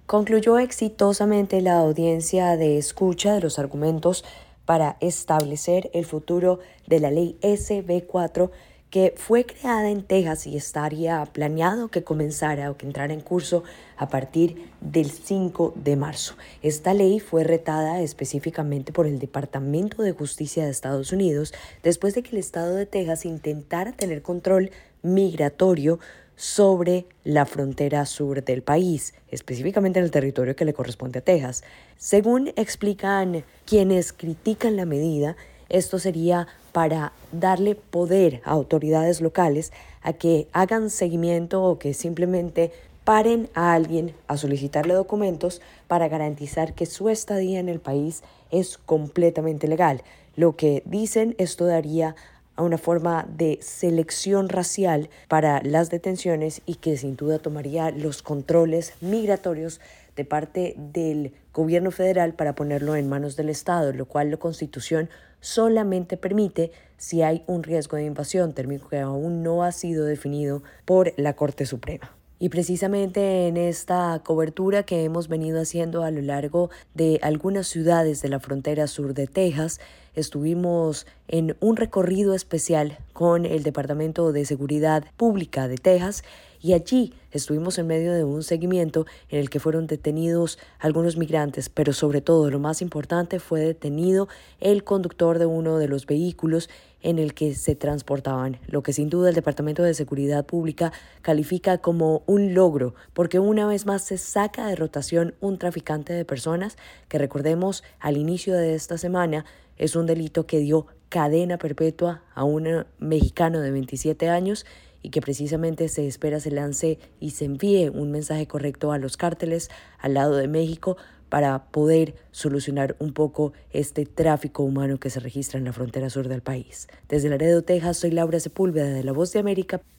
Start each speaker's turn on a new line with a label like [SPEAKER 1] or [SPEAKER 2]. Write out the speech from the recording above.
[SPEAKER 1] Concluyó exitosamente la audiencia de escucha de los argumentos para establecer el futuro de la ley SB4, que fue creada en Texas y estaría planeado que comenzara o que entrara en curso a partir del 5 de marzo. Esta ley fue retada específicamente por el Departamento de Justicia de Estados Unidos después de que el estado de Texas intentara tener control migratorio sobre la frontera sur del país, específicamente en el territorio que le corresponde a Texas. Según explican quienes critican la medida, esto sería para darle poder a autoridades locales a que hagan seguimiento o que simplemente paren a alguien a solicitarle documentos para garantizar que su estadía en el país es completamente legal. Lo que dicen, esto daría a una forma de selección racial para las detenciones y que sin duda tomaría los controles migratorios de parte del gobierno federal para ponerlo en manos del Estado, lo cual la Constitución solamente permite si hay un riesgo de invasión, término que aún no ha sido definido por la Corte Suprema. Y precisamente en esta cobertura que hemos venido haciendo a lo largo de algunas ciudades de la frontera sur de Texas, estuvimos en un recorrido especial con el Departamento de Seguridad Pública de Texas y allí estuvimos en medio de un seguimiento en el que fueron detenidos algunos migrantes, pero sobre todo lo más importante fue detenido el conductor de uno de los vehículos en el que se transportaban, lo que sin duda el Departamento de Seguridad Pública califica como un logro, porque una vez más se saca de rotación un traficante de personas que, recordemos, al inicio de esta semana es un delito que dio cadena perpetua a un mexicano de 27 años y que precisamente se espera se lance y se envíe un mensaje correcto a los cárteles al lado de México para poder solucionar un poco este tráfico humano que se registra en la frontera sur del país. Desde Laredo, Texas, soy Laura Sepúlveda de La Voz de América.